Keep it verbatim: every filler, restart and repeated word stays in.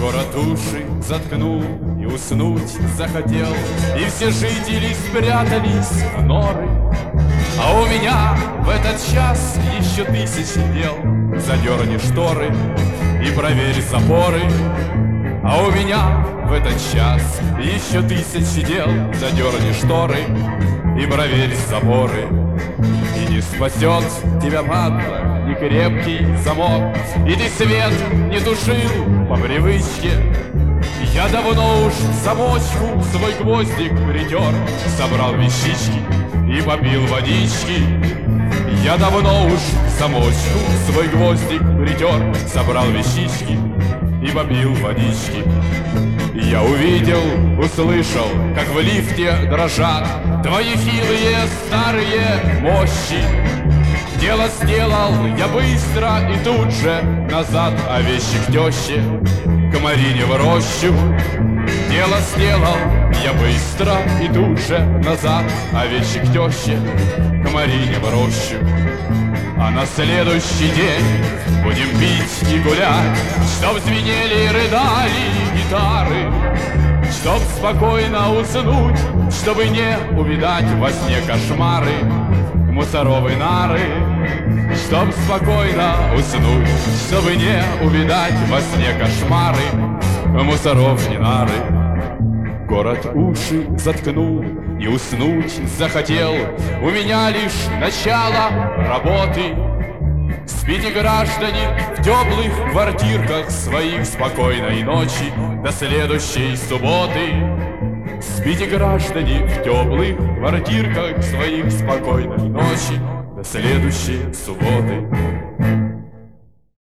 Город уши заткнул и уснуть захотел, и все жители спрятались в норы. А у меня в этот час еще тысячи дел. Задерни шторы и проверь запоры. А у меня в этот час еще тысячи дел. Задерни шторы и проверь заборы. И не спасет тебя, падла, ни крепкий замок, и ты свет не тушил по привычке. Я давно уж в замочку свой гвоздик притер, собрал вещички и попил водички. Я давно уж в замочку свой гвоздик притер, собрал вещички и попил водички. Я увидел, услышал, как в лифте дрожат твои хилые старые мощи. Дело сделал я быстро и тут же назад, а вещи к теще, к Марине в рощу. Дело сделал я быстро и тут же назад, а вещи к теще, к Марине в рощу. А на следующий день будем пить и гулять, чтоб звенели и рыдали гитары, чтоб спокойно уснуть, чтобы не увидать во сне кошмары мусоровой нары. Чтоб спокойно уснуть, чтобы не увидать во сне кошмары мусоровни нары. Город уши заткнул и уснуть захотел, у меня лишь начало работы. Спите, граждане, в теплых квартирках своих, спокойной ночи до следующей субботы. Спите, граждане, в теплых квартирках своих, спокойной ночи до следующей субботы.